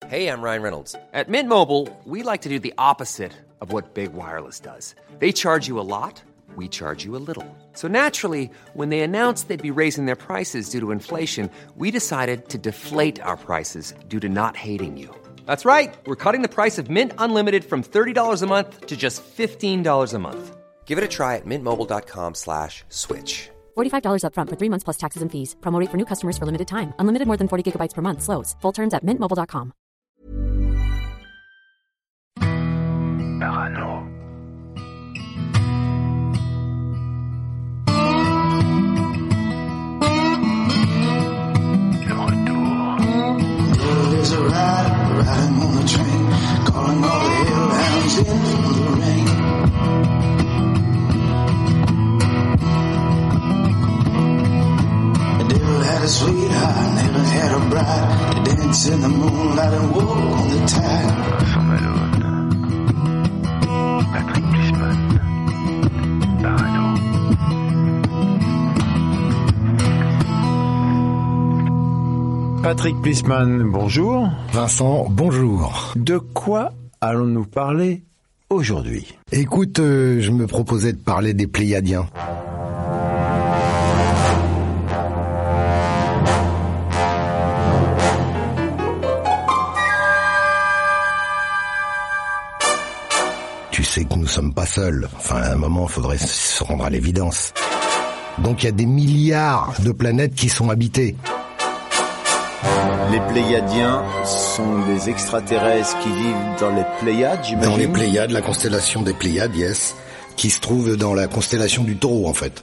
Hey, I'm Ryan Reynolds. At Mint Mobile, we like to do the opposite of what Big Wireless does. They charge you a lot, we charge you a little. So naturally, when they announced they'd be raising their prices due to inflation, we decided to deflate our prices due to not hating you. That's right. We're cutting the price of Mint Unlimited from $30 a month to just $15 a month. Give it a try at mintmobile.com/switch. $45 up front for 3 months plus taxes and fees. Promo rate for new customers for limited time. Unlimited more than 40 gigabytes per month. Slows full terms at mintmobile.com. Parano. Le retour. There's a rider riding on the train, calling all the hellhounds in from the rain. The devil had a sweetheart, never had a bride. They danced in the moonlight and walk on the tide. Sans Malone. Patrick Plisman. Parano. Patrick Plisman, bonjour. Vincent, bonjour. De quoi allons-nous parler aujourd'hui? Écoute, je me proposais de parler des Pléiadiens. Tu sais que nous sommes pas seuls. Enfin, à un moment, il faudrait se rendre à l'évidence. Donc il y a des milliards de planètes qui sont habitées. Les Pléiadiens sont des extraterrestres qui vivent dans les Pléiades, j'imagine. Dans les Pléiades, la constellation des Pléiades, yes, qui se trouve dans la constellation du Taureau, en fait.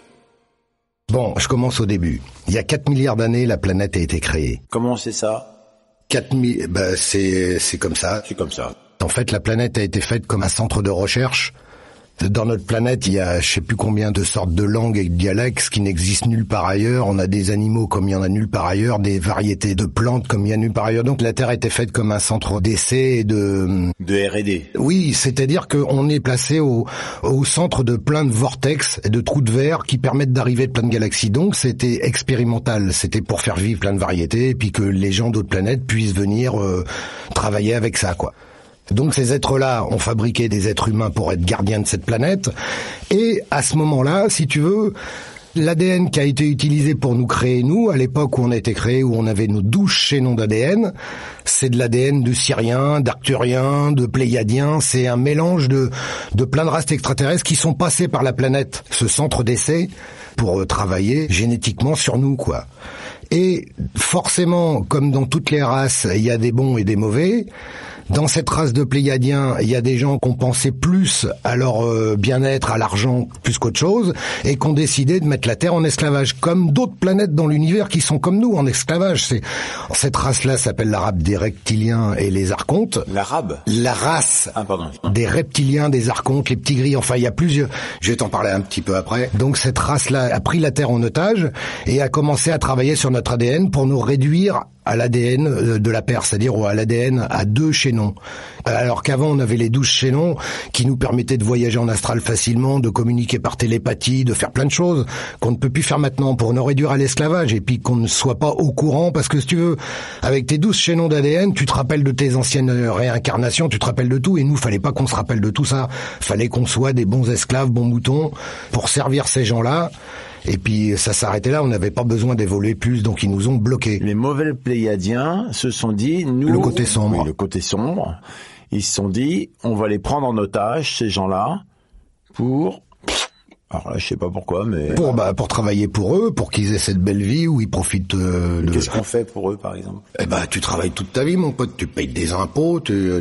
Bon, je commence au début. Il y a 4 milliards d'années, la planète a été créée. Comment c'est ça? 4000, c'est comme ça. C'est comme ça. En fait, la planète a été faite comme un centre de recherche. Dans notre planète, il y a je sais plus combien de sortes de langues et de dialectes qui n'existent nulle part ailleurs. On a des animaux comme il y en a nulle part ailleurs, des variétés de plantes comme il y a nulle part ailleurs. Donc la Terre a été faite comme un centre d'essai et de R&D. Oui, c'est-à-dire qu'on est placé au centre de plein de vortex et de trous de verre qui permettent d'arriver de plein de galaxies. Donc c'était expérimental, c'était pour faire vivre plein de variétés et puis que les gens d'autres planètes puissent venir travailler avec ça, quoi. Donc ces êtres-là ont fabriqué des êtres humains pour être gardiens de cette planète. Et à ce moment-là, si tu veux, l'ADN qui a été utilisé pour nous créer, nous, à l'époque où on a été créé, où on avait nos 12 chaînons d'ADN, c'est de l'ADN de Syriens, d'Arcturiens, de Pléiadiens. C'est un mélange de plein de races extraterrestres qui sont passés par la planète, ce centre d'essai, pour travailler génétiquement sur nous, quoi. Et forcément, comme dans toutes les races, il y a des bons et des mauvais. Dans cette race de Pléiadiens, il y a des gens qui ont pensé plus à leur bien-être, à l'argent, plus qu'autre chose, et qui ont décidé de mettre la Terre en esclavage, comme d'autres planètes dans l'univers qui sont comme nous, en esclavage. Cette race-là s'appelle la race des reptiliens et les archontes. L'arabe? La race des reptiliens, des archontes, les petits gris, enfin il y a plusieurs... Je vais t'en parler un petit peu après. Donc cette race-là a pris la Terre en otage et a commencé à travailler sur notre ADN pour nous réduire à l'ADN de la paire, c'est-à-dire à l'ADN à 2 chaînons. Alors qu'avant on avait les 12 chaînons qui nous permettaient de voyager en astral facilement, de communiquer par télépathie, de faire plein de choses qu'on ne peut plus faire maintenant pour nous réduire à l'esclavage et puis qu'on ne soit pas au courant, parce que si tu veux, avec tes 12 chaînons d'ADN, tu te rappelles de tes anciennes réincarnations, tu te rappelles de tout, et nous, fallait pas qu'on se rappelle de tout ça. Fallait qu'on soit des bons esclaves, bons moutons pour servir ces gens-là. Et puis ça s'arrêtait là, on n'avait pas besoin d'évoluer plus, donc ils nous ont bloqués. Les mauvais Pléiadiens se sont dit, nous... Le côté sombre. Oui, le côté sombre. Ils se sont dit, on va les prendre en otage, ces gens-là, pour... Alors là, je sais pas pourquoi, mais... Pour travailler pour eux, pour qu'ils aient cette belle vie où ils profitent de... Qu'est-ce qu'on fait pour eux, par exemple? Tu travailles toute ta vie, mon pote. Tu payes des impôts,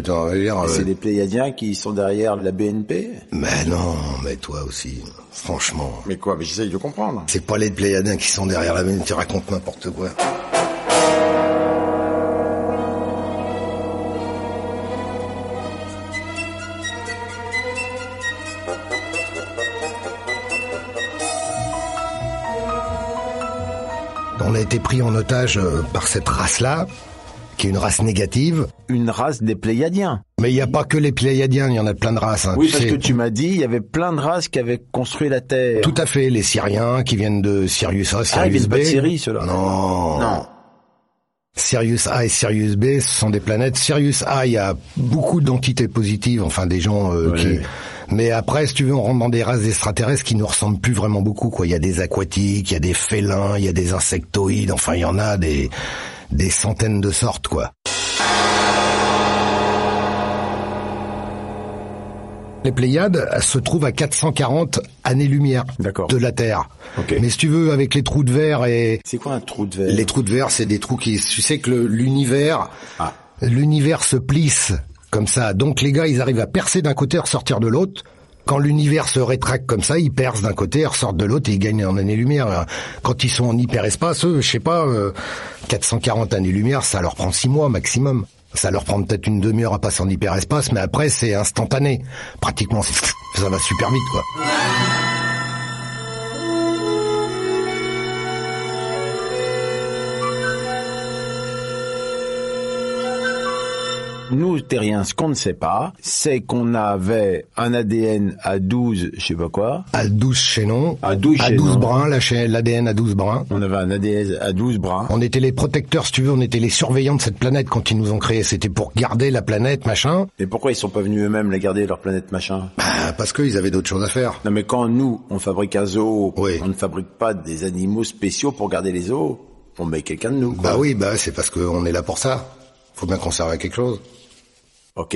C'est des Pléiadiens qui sont derrière la BNP? Mais non, mais toi aussi. Franchement. Mais quoi? Mais j'essaye de comprendre. C'est pas les Pléiadiens qui sont derrière la BNP, tu racontes n'importe quoi. On a été pris en otage par cette race-là, qui est une race négative. Une race des Pléiadiens. Mais il n'y a pas que les Pléiadiens, il y en a plein de races. Oui, parce que tu m'as dit, il y avait plein de races qui avaient construit la Terre. Tout à fait, les Syriens qui viennent de Sirius A, Sirius B. ils viennent pas de Syrie, ceux-là. Non. Sirius A et Sirius B, ce sont des planètes. Sirius A, il y a beaucoup d'entités positives, enfin des gens qui... Mais après, si tu veux, on rentre dans des races extraterrestres qui nous ressemblent plus vraiment beaucoup, quoi. Il y a des aquatiques, il y a des félins, il y a des insectoïdes, enfin il y en a des centaines de sortes, quoi. Les Pléiades se trouvent à 440 années-lumière de la Terre. Okay. Mais si tu veux, avec les trous de verre et... C'est quoi un trou de verre? Les trous de verre, c'est des trous qui... Tu sais que l'univers se plisse comme ça. Donc les gars, ils arrivent à percer d'un côté et ressortir de l'autre. Quand l'univers se rétracte comme ça, ils percent d'un côté, ressortent de l'autre et ils gagnent en années-lumière. Quand ils sont en hyperespace, eux, je sais pas, 440 années-lumière, ça leur prend 6 mois maximum. Ça leur prend peut-être une demi-heure à passer en hyperespace, mais après, c'est instantané. Pratiquement, ça va super vite, quoi. Nous, terriens, ce qu'on ne sait pas, c'est qu'on avait un ADN à 12, je sais pas quoi. À 12 chaînons. À 12 brins, l'ADN à 12 brins. On avait un ADN à 12 brins. On était les protecteurs, si tu veux, on était les surveillants de cette planète quand ils nous ont créés. C'était pour garder la planète, machin. Et pourquoi ils sont pas venus eux-mêmes la garder, leur planète, machin? Bah, parce qu'ils avaient d'autres choses à faire. Non, mais quand nous, on fabrique un zoo, oui. On ne fabrique pas des animaux spéciaux pour garder les zoos. On met quelqu'un de nous, quoi. Bah oui, c'est parce qu'on est là pour ça. Faut bien qu'on serve à quelque chose. Ok.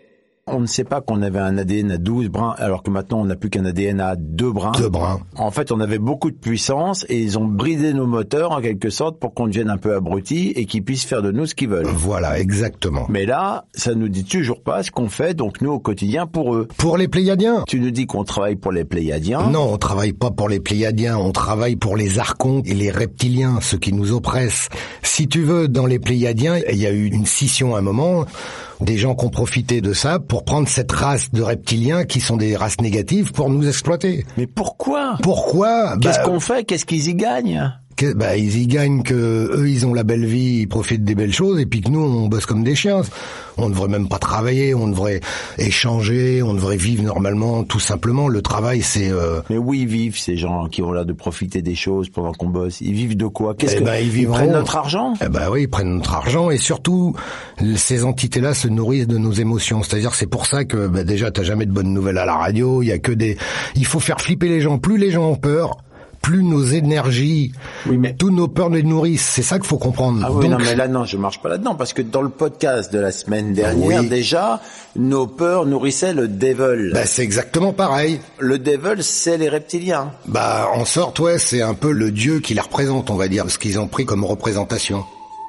On ne sait pas qu'on avait un ADN à 12 brins, alors que maintenant on n'a plus qu'un ADN à 2 brins. 2 brins. En fait, on avait beaucoup de puissance et ils ont bridé nos moteurs en quelque sorte pour qu'on devienne un peu abrutis et qu'ils puissent faire de nous ce qu'ils veulent. Voilà, exactement. Mais là, ça nous dit toujours pas ce qu'on fait, donc nous au quotidien pour eux. Pour les Pléiadiens. Tu nous dis qu'on travaille pour les Pléiadiens. Non, on travaille pas pour les Pléiadiens, on travaille pour les archontes et les reptiliens, ceux qui nous oppressent. Si tu veux, dans les Pléiadiens, il y a eu une scission à un moment. Des gens qui ont profité de ça pour prendre cette race de reptiliens qui sont des races négatives pour nous exploiter. Mais pourquoi? Pourquoi? Qu'est-ce qu'on fait? Qu'est-ce qu'ils y gagnent? Ils y gagnent que eux, ils ont la belle vie, ils profitent des belles choses, et puis que nous, on bosse comme des chiens. On devrait même pas travailler, on devrait échanger, on devrait vivre normalement, tout simplement. Le travail, c'est... Mais où ils vivent, ces gens qui ont l'air de profiter des choses pendant qu'on bosse? Ils vivent de quoi? Ils prennent notre argent? Oui, ils prennent notre argent, et surtout, ces entités-là se nourrissent de nos émotions. C'est-à-dire, c'est pour ça que, déjà, t'as jamais de bonnes nouvelles à la radio, il y a que des... Il faut faire flipper les gens. Plus les gens ont peur, plus nos énergies, tous nos peurs les nourrissent. C'est ça qu'il faut comprendre. Ah oui, donc... non, mais là, non, je marche pas là-dedans, parce que dans le podcast de la semaine dernière, déjà, nos peurs nourrissaient le devil. C'est exactement pareil. Le devil, c'est les reptiliens. En sorte, c'est un peu le dieu qui les représente, on va dire, ce qu'ils ont pris comme représentation.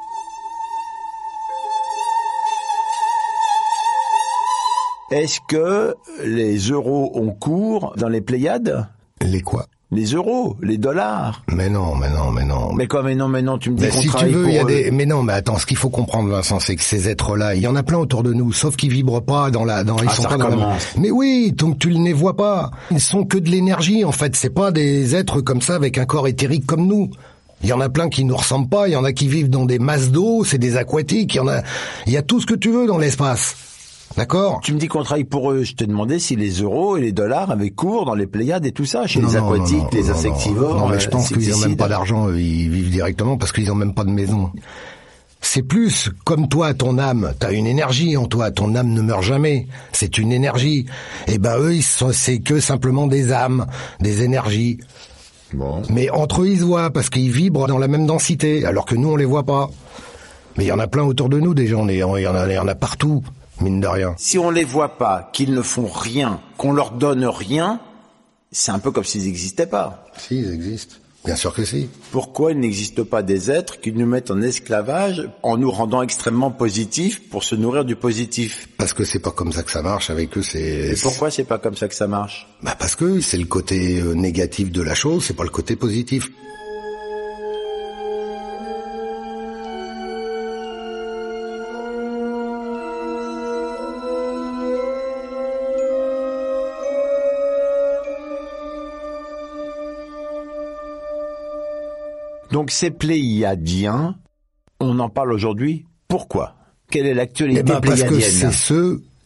Est-ce que les euros ont cours dans les Pléiades? Les quoi? Les euros, les dollars. Mais non. Mais quoi, mais non, tu me dis qu'on si travaille tu veux, pour il y a des... Mais non, mais attends, ce qu'il faut comprendre, Vincent, c'est que ces êtres-là, il y en a plein autour de nous, sauf qu'ils vibrent pas ils sont pas dans la... Mais oui, donc tu ne les vois pas. Ils sont que de l'énergie, en fait. C'est pas des êtres comme ça, avec un corps éthérique comme nous. Il y en a plein qui nous ressemblent pas, il y en a qui vivent dans des masses d'eau, c'est des aquatiques, il y a tout ce que tu veux dans l'espace. D'accord? Tu me dis qu'on travaille pour eux. Je t'ai demandé si les euros et les dollars avaient cours dans les Pléiades et tout ça, chez les aquatiques, les insectivores. Non, mais je pense qu'ils n'ont même pas d'argent, ils vivent directement parce qu'ils n'ont même pas de maison. C'est plus comme toi, ton âme. T'as une énergie en toi. Ton âme ne meurt jamais. C'est une énergie. Et eux, c'est que simplement des âmes, des énergies. Bon. Mais entre eux, ils se voient parce qu'ils vibrent dans la même densité, alors que nous, on les voit pas. Mais il y en a plein autour de nous, des gens. Il y en a partout. Mine de rien. Si on les voit pas, qu'ils ne font rien, qu'on leur donne rien, c'est un peu comme s'ils n'existaient pas. Si, ils existent. Bien sûr que si. Pourquoi il n'existe pas des êtres qui nous mettent en esclavage en nous rendant extrêmement positifs pour se nourrir du positif? Parce que c'est pas comme ça que ça marche avec eux, Et pourquoi c'est pas comme ça que ça marche? Parce que c'est le côté négatif de la chose, c'est pas le côté positif. Donc ces Pléiadiens, on en parle aujourd'hui. Pourquoi? Quelle est l'actualité pléiadienne? Parce que c'est ceux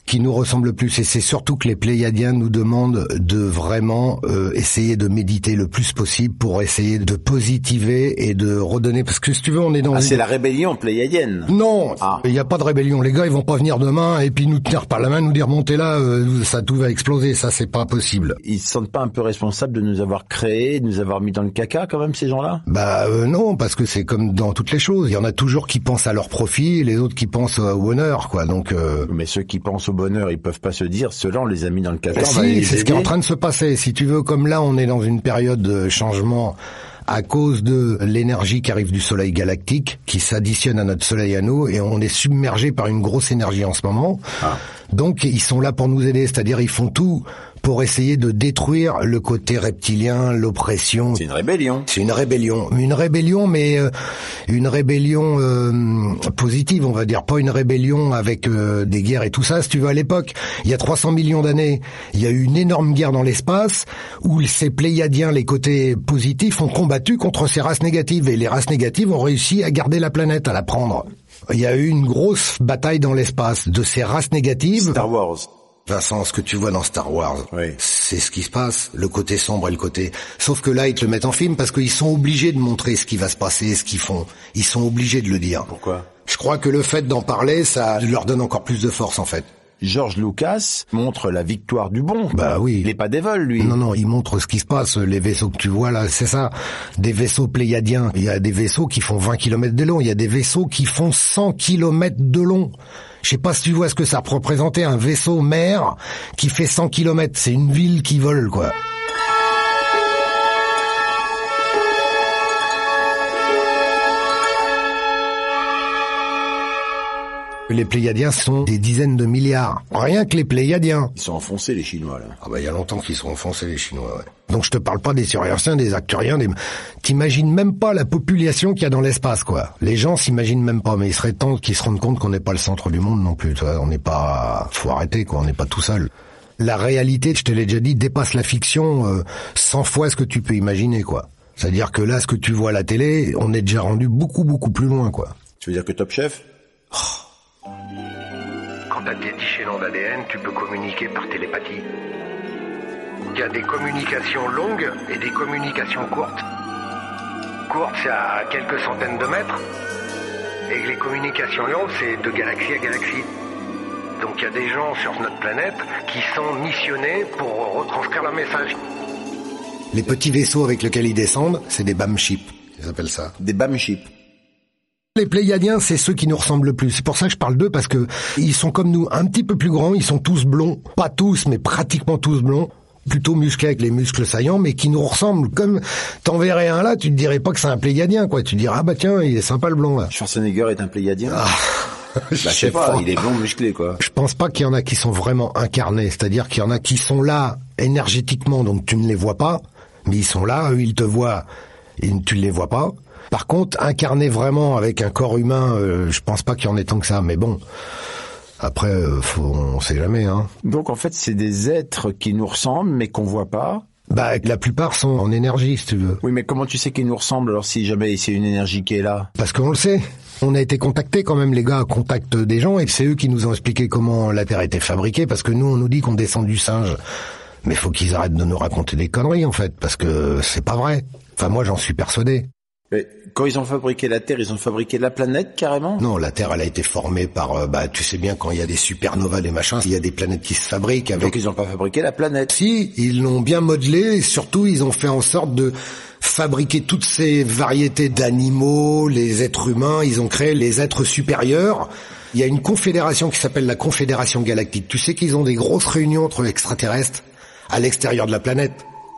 qui nous ressemble plus, et c'est surtout que les Pléiadiens nous demandent de vraiment essayer de méditer le plus possible pour essayer de positiver et de redonner, parce que si tu veux, on est dans... c'est la rébellion pléiadienne. Non, il n'y a pas de rébellion. Les gars, ils vont pas venir demain et puis nous tenir par la main, nous dire montez là, ça tout va exploser. Ça, c'est pas possible. Ils se sentent pas un peu responsables de nous avoir créés, de nous avoir mis dans le caca quand même, ces gens-là? Non, parce que c'est comme dans toutes les choses. Il y en a toujours qui pensent à leur profit, les autres qui pensent au bonheur, quoi. Donc. Mais ceux qui pensent au bonheur, ils peuvent pas se dire, ceux-là, on les a mis dans le caca. Si, c'est ce qui est en train de se passer. Si tu veux, comme là, on est dans une période de changement à cause de l'énergie qui arrive du soleil galactique, qui s'additionne à notre soleil à nous, et on est submergé par une grosse énergie en ce moment. Donc, ils sont là pour nous aider, c'est-à-dire ils font tout pour essayer de détruire le côté reptilien, l'oppression. C'est une rébellion. C'est une rébellion. Une rébellion, mais une rébellion positive, on va dire. Pas une rébellion avec des guerres et tout ça. Si tu veux, à l'époque, il y a 300 millions d'années, il y a eu une énorme guerre dans l'espace où ces Pléiadiens, les côtés positifs, ont combattu contre ces races négatives. Et les races négatives ont réussi à garder la planète, à la prendre. Il y a eu une grosse bataille dans l'espace de ces races négatives. Star Wars. Vincent, ce que tu vois dans Star Wars, oui, c'est ce qui se passe, le côté sombre et le côté... Sauf que là, ils te le mettent en film parce qu'ils sont obligés de montrer ce qui va se passer, ce qu'ils font. Ils sont obligés de le dire. Pourquoi? Je crois que le fait d'en parler, ça leur donne encore plus de force, en fait. George Lucas montre la victoire du bon. Bah oui. Il est pas dévol, lui. Non, il montre ce qui se passe. Les vaisseaux que tu vois là, c'est ça. Des vaisseaux pléiadiens. Il y a des vaisseaux qui font 20 km de long. Il y a des vaisseaux qui font 100 km de long. Je sais pas si tu vois ce que ça représentait, un vaisseau mer qui fait 100 km. C'est une ville qui vole, quoi. Les Pléiadiens sont des dizaines de milliards. Rien que les Pléiadiens. Ils sont enfoncés, les Chinois, là. Il y a longtemps qu'ils sont enfoncés, les Chinois, ouais. Donc je te parle pas des Suriens, des Arcturiens, T'imagines même pas la population qu'il y a dans l'espace, quoi. Les gens s'imaginent même pas, mais il serait temps qu'ils se rendent compte qu'on n'est pas le centre du monde non plus, tu vois. On n'est pas... Faut arrêter, quoi. On n'est pas tout seul. La réalité, je te l'ai déjà dit, dépasse la fiction 100 fois ce que tu peux imaginer, quoi. C'est-à-dire que là, ce que tu vois à la télé, on est déjà rendu beaucoup, beaucoup plus loin, quoi. Tu veux dire que Top Chef? Quand t'as tes 10 chaînons d'ADN, tu peux communiquer par télépathie. Il y a des communications longues et des communications courtes. Courtes, c'est à quelques centaines de mètres. Et les communications longues, c'est de galaxie à galaxie. Donc il y a des gens sur notre planète qui sont missionnés pour retranscrire leur message. Les petits vaisseaux avec lesquels ils descendent, c'est des BAM-ships, ils appellent ça. Des BAM-ships. Les Pléiadiens, c'est ceux qui nous ressemblent le plus. C'est pour ça que je parle d'eux, parce que ils sont comme nous, un petit peu plus grands, ils sont tous blonds. Pas tous, mais pratiquement tous blonds. Plutôt musclés avec les muscles saillants, mais qui nous ressemblent. Comme t'en verrais un là, tu te dirais pas que c'est un Pléiadien, quoi. Tu te dirais, ah bah tiens, il est sympa le blond, là. Schwarzenegger est un Pléiadien? Je sais pas, il est blond musclé, quoi. Je pense pas qu'il y en a qui sont vraiment incarnés. C'est-à-dire qu'il y en a qui sont là énergétiquement, donc tu ne les vois pas. Mais ils sont là, eux, ils te voient, et tu ne les vois pas. Par contre, incarné vraiment avec un corps humain, je pense pas qu'il y en ait tant que ça, mais bon. Après, on sait jamais, hein. Donc en fait, c'est des êtres qui nous ressemblent, mais qu'on voit pas. La plupart sont en énergie, si tu veux. Oui, mais comment tu sais qu'ils nous ressemblent alors si jamais c'est une énergie qui est là? Parce qu'on le sait. On a été contactés quand même, les gars, contactent des gens, et c'est eux qui nous ont expliqué comment la Terre était fabriquée, parce que nous, on nous dit qu'on descend du singe. Mais faut qu'ils arrêtent de nous raconter des conneries, en fait, parce que c'est pas vrai. Enfin, moi, j'en suis persuadé. Mais quand ils ont fabriqué la Terre, ils ont fabriqué la planète, carrément? Non, la Terre, elle a été formée par... tu sais bien, quand il y a des supernovas, des machins, il y a des planètes qui se fabriquent avec... Donc ils ont pas fabriqué la planète? Si, ils l'ont bien modelé, et surtout, ils ont fait en sorte de fabriquer toutes ces variétés d'animaux, les êtres humains, ils ont créé les êtres supérieurs. Il y a une confédération qui s'appelle la Confédération Galactique. Tu sais qu'ils ont des grosses réunions entre extraterrestres à l'extérieur de la planète.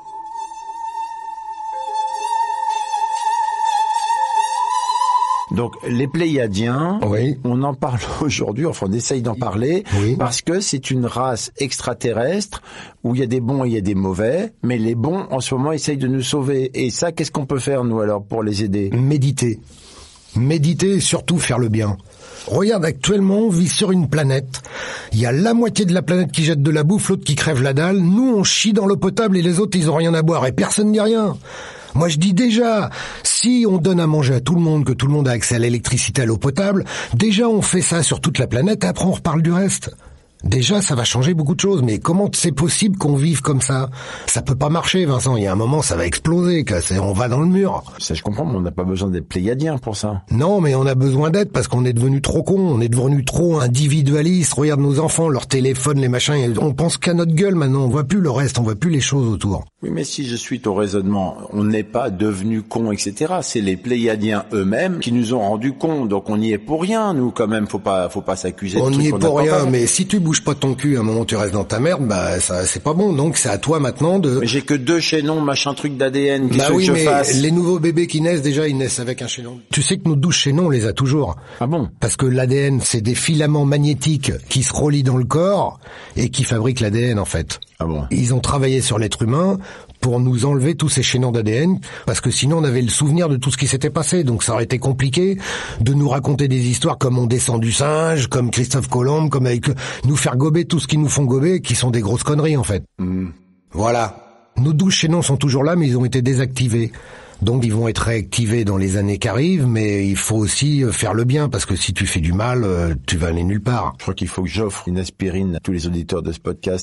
Donc les Pléiadiens, oui, on en parle aujourd'hui, enfin on essaye d'en parler, oui, parce que c'est une race extraterrestre où il y a des bons et il y a des mauvais, mais les bons en ce moment essayent de nous sauver. Et ça, qu'est-ce qu'on peut faire nous alors pour les aider? Méditer et surtout faire le bien. Regarde, actuellement, on vit sur une planète. Il y a la moitié de la planète qui jette de la bouffe, l'autre qui crève la dalle. Nous, on chie dans l'eau potable et les autres, ils ont rien à boire et personne ne dit rien. Moi, je dis déjà, si on donne à manger à tout le monde, que tout le monde a accès à l'électricité, à l'eau potable, déjà on fait ça sur toute la planète et après on reparle du reste. Déjà, ça va changer beaucoup de choses, mais comment c'est possible qu'on vive comme ça? Ça peut pas marcher, Vincent. Il y a un moment, ça va exploser, on va dans le mur. Ça, je comprends, mais on n'a pas besoin d'être pléiadiens pour ça. Non, mais on a besoin d'aide parce qu'on est devenu trop con, on est devenu trop individualiste. Regarde nos enfants, leurs téléphones, les machins, on pense qu'à notre gueule maintenant, on voit plus le reste, on voit plus les choses autour. Oui, mais si je suis ton raisonnement, on n'est pas devenu con, etc. C'est les pléiadiens eux-mêmes qui nous ont rendus cons, donc on n'y est pour rien, nous, quand même, faut pas s'accuser de On trucs n'y est qu'on pour n'a pas rien, fait. mais si tu bouges pas ton cul, à un moment tu restes dans ta merde, bah ça c'est pas bon. Donc c'est à toi maintenant de. Mais j'ai que 2 chaînons, machin truc d'ADN, qu'est-ce Bah que oui, je mais fasse? les nouveaux bébés qui naissent déjà, ils naissent avec un chaînon. Tu sais que nos 12 chaînons, on les a toujours. Ah bon? Parce que l'ADN, c'est des filaments magnétiques qui se relient dans le corps et qui fabriquent l'ADN en fait. Ah bon? Ils ont travaillé sur l'être humain pour nous enlever tous ces chaînons d'ADN, parce que sinon on avait le souvenir de tout ce qui s'était passé, donc ça aurait été compliqué de nous raconter des histoires comme On descend du singe, comme Christophe Colomb, comme avec nous faire gober tout ce qu'ils nous font gober, qui sont des grosses conneries en fait. Voilà. Nos 12 chaînons sont toujours là, mais ils ont été désactivés. Donc ils vont être réactivés dans les années qui arrivent, mais il faut aussi faire le bien, parce que si tu fais du mal, tu vas aller nulle part. Je crois qu'il faut que j'offre une aspirine à tous les auditeurs de ce podcast.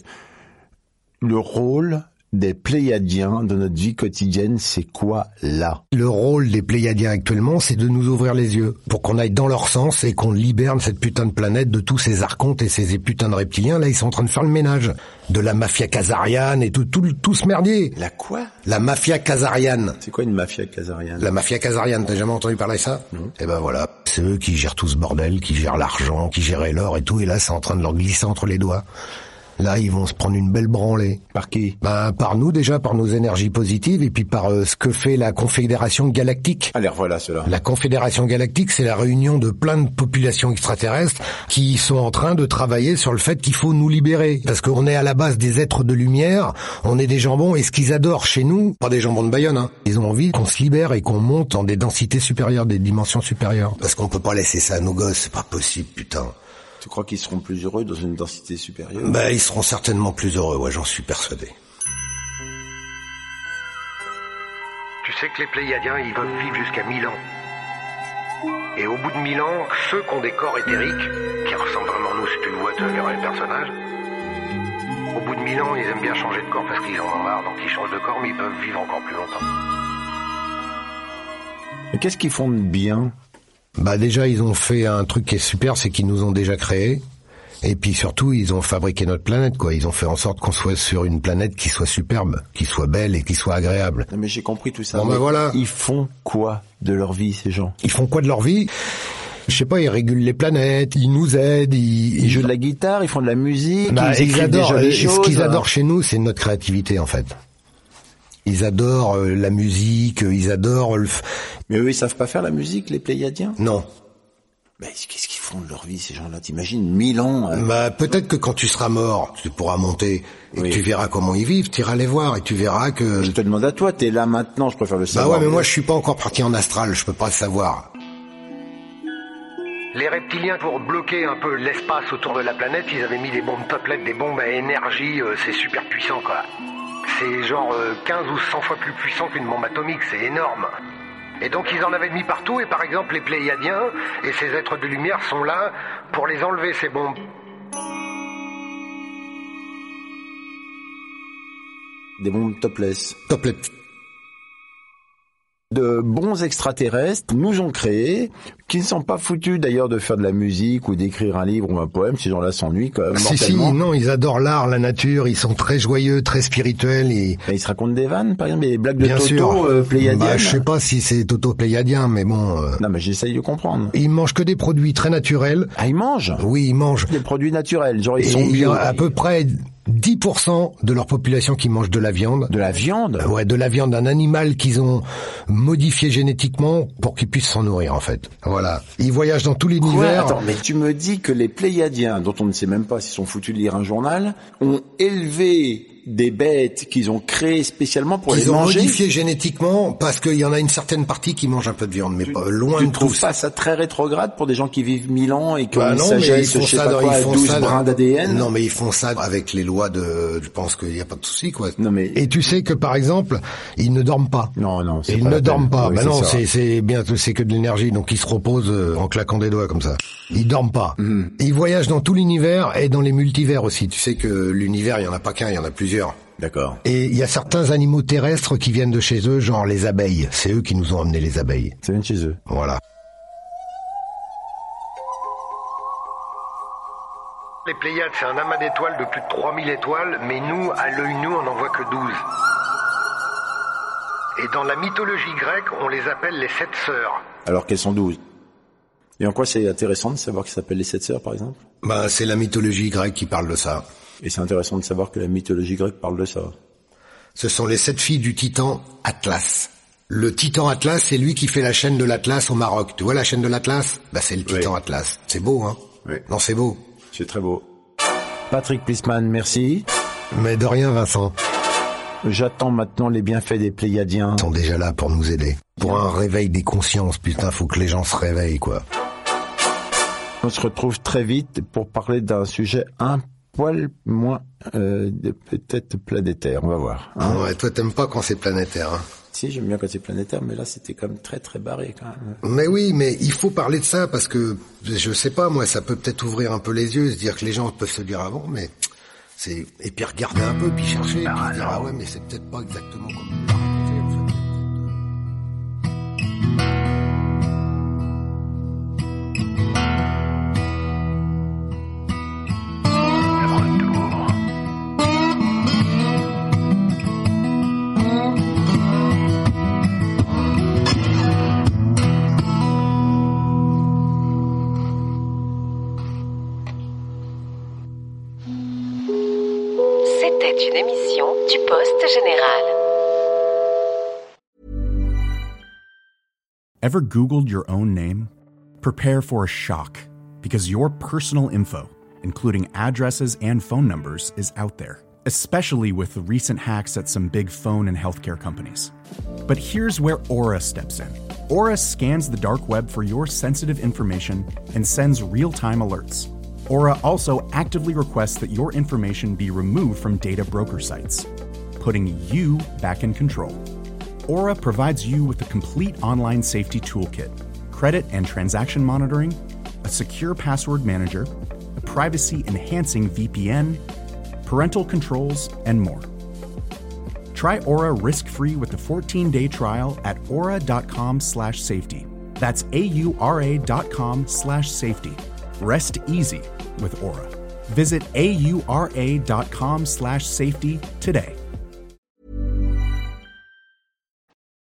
Le rôle des pléiadiens de notre vie quotidienne, c'est quoi là? Le rôle des pléiadiens actuellement, c'est de nous ouvrir les yeux, pour qu'on aille dans leur sens et qu'on libère cette putain de planète de tous ces archontes et ces putains de reptiliens. Là, ils sont en train de faire le ménage de la mafia kazariane et tout ce merdier. La quoi? La mafia kazariane. C'est quoi une mafia kazariane? La mafia kazariane, t'as jamais entendu parler de ça? Non. Et ben voilà, c'est eux qui gèrent tout ce bordel, qui gèrent l'argent, qui gèrent l'or et tout, et là, c'est en train de leur glisser entre les doigts. Là, ils vont se prendre une belle branlée. Par qui? Ben, par nous déjà, par nos énergies positives, et puis par ce que fait la Confédération Galactique. Allez, revoilà cela. La Confédération Galactique, c'est la réunion de plein de populations extraterrestres qui sont en train de travailler sur le fait qu'il faut nous libérer. Parce qu'on est à la base des êtres de lumière, on est des jambons, et ce qu'ils adorent chez nous, pas des jambons de Bayonne, hein, ils ont envie qu'on se libère et qu'on monte en des densités supérieures, des dimensions supérieures. Parce qu'on peut pas laisser ça à nos gosses, c'est pas possible, putain. Tu crois qu'ils seront plus heureux dans une densité supérieure? Ben, ils seront certainement plus heureux, ouais, j'en suis persuadé. Tu sais que les Pléiadiens, ils peuvent vivre jusqu'à 1000 ans. Et au bout de 1000 ans, ceux qui ont des corps éthériques, qui ressemblent vraiment à nous, si tu le vois, tu verras les personnages, au bout de 1000 ans, ils aiment bien changer de corps parce qu'ils en ont marre, donc ils changent de corps, mais ils peuvent vivre encore plus longtemps. Mais qu'est-ce qu'ils font de bien? Bah déjà, ils ont fait un truc qui est super, c'est qu'ils nous ont déjà créés. Et puis surtout, ils ont fabriqué notre planète, quoi. Ils ont fait en sorte qu'on soit sur une planète qui soit superbe, qui soit belle et qui soit agréable. Non mais j'ai compris tout ça. Bon, ben voilà. Ils font quoi de leur vie, ces gens? Ils font quoi de leur vie? Je sais pas, ils régulent les planètes, ils nous aident, Ils jouent de la guitare, ils font de la musique, Bah, ils écrivent des jolies choses. ce qu'ils adorent chez nous, c'est notre créativité, en fait. Ils adorent la musique, ils adorent Mais eux, ils savent pas faire la musique, les Pléiadiens? Non. Mais qu'est-ce qu'ils font de leur vie, ces gens-là? T'imagines 1000 ans? Bah, peut-être que quand tu seras mort, tu pourras monter et Oui. que tu verras comment ils vivent, tu iras les voir et tu verras que... Je te demande à toi, t'es là maintenant, je préfère le Bah savoir. ouais, mais moi je suis pas encore parti en astral, je peux pas le savoir. Les reptiliens, pour bloquer un peu l'espace autour de la planète, ils avaient mis des bombes toplets, des bombes à énergie, c'est super puissant, quoi. C'est genre 15 ou 100 fois plus puissant qu'une bombe atomique, c'est énorme. Et donc ils en avaient mis partout, et par exemple les Pléiadiens et ces êtres de lumière sont là pour les enlever, ces bombes. Des bombes topless. Toplet. De bons extraterrestres nous ont créés, qui ne sont pas foutus d'ailleurs de faire de la musique ou d'écrire un livre ou un poème. Ces gens-là s'ennuient quand même Si, mortellement. non, ils adorent l'art, la nature, ils sont très joyeux, très spirituels et... Et ils se racontent des vannes, par exemple, des blagues de Bien Toto, sûr. pléiadiennes. Bah, je sais pas si c'est Toto pléiadien, mais bon... Non, mais j'essaye de comprendre. Ils mangent que des produits très naturels. Ah, ils mangent Oui, ils mangent. des produits naturels, genre ils Et sont il y bio. a à peu près 10% de leur population qui mange de la viande. De la viande? Ouais, de la viande d'un animal qu'ils ont modifié génétiquement pour qu'ils puissent s'en nourrir, en fait. Voilà. Ils voyagent dans tout Quoi? l'univers. Attends, mais tu me dis que les Pléiadiens, dont on ne sait même pas s'ils sont foutus de lire un journal, ont élevé des bêtes qu'ils ont créées spécialement pour les Ils ont manger. modifié génétiquement parce qu'il y en a une certaine partie qui mange un peu de viande, mais pas loin Tu de trouves tout. pas ça très rétrograde pour des gens qui vivent 1000 ans et qui ont Bah une non, mais ils sagesse, font je sais ça, pas quoi, 12 brins d'ADN? Non, mais ils font ça avec les lois de, je pense qu'il n'y a pas de souci, quoi. Non, mais- Et tu sais que, par exemple, ils ne dorment pas. Non, c'est Ils pas ne la dorment peine. pas. Oui, Bah non, ça. c'est bien, c'est que de l'énergie, donc ils se reposent en claquant des doigts comme ça. Ils dorment pas. Ils voyagent dans tout l'univers et dans les multivers aussi. Tu sais que l'univers, il y en a pas qu'un, il y en a plusieurs. D'accord. Et il y a certains animaux terrestres qui viennent de chez eux, genre les abeilles. C'est eux qui nous ont amené les abeilles. Ça vient de chez eux. Voilà. Les Pléiades, c'est un amas d'étoiles de plus de 3000 étoiles, mais nous, à l'œil nu, on n'en voit que 12. Et dans la mythologie grecque, on les appelle les 7 sœurs. Alors qu'elles sont 12. Et en quoi c'est intéressant de savoir qu'ils s'appellent les 7 sœurs, par exemple? Bah, c'est la mythologie grecque qui parle de ça. Et c'est intéressant de savoir que la mythologie grecque parle de ça. Ce sont les 7 filles du titan Atlas. Le titan Atlas, c'est lui qui fait la chaîne de l'Atlas au Maroc. Tu vois la chaîne de l'Atlas? Bah, c'est le titan Oui. Atlas. C'est beau, hein? Oui. Non, c'est beau. C'est très beau. Patrick Plisman, merci. Mais de rien, Vincent. J'attends maintenant les bienfaits des Pléiadiens. Ils sont déjà là pour nous aider. Pour un réveil des consciences, putain, faut que les gens se réveillent, quoi. On se retrouve très vite pour parler d'un sujet un poil moins peut-être planétaire, on va voir. Hein. Ouais, toi, t'aimes pas quand c'est planétaire, hein? Si, j'aime bien quand c'est planétaire, mais là c'était quand même très très barré quand même. Mais oui, mais il faut parler de ça parce que, je sais pas, moi, ça peut peut-être ouvrir un peu les yeux, se dire que les gens peuvent se dire avant, mais c'est, et puis regarder un peu, puis chercher, puis se dire, ah ouais, mais c'est peut-être pas exactement comme on l'a raconté, en fait. Retour. C'était une émission du Poste Général. Ever Googled your own name? Prepare for a shock, because your personal info, including addresses and phone numbers, is out there, especially with the recent hacks at some big phone and healthcare companies. But here's where Aura steps in. Aura scans the dark web for your sensitive information and sends real-time alerts. Aura also actively requests that your information be removed from data broker sites, putting you back in control. Aura provides you with a complete online safety toolkit, credit and transaction monitoring, a secure password manager, a privacy-enhancing VPN, parental controls, and more. Try Aura risk-free with a 14-day trial at aura.com/safety. That's AURA.com/safety. Rest easy with Aura. Visit AURA.com/safety today.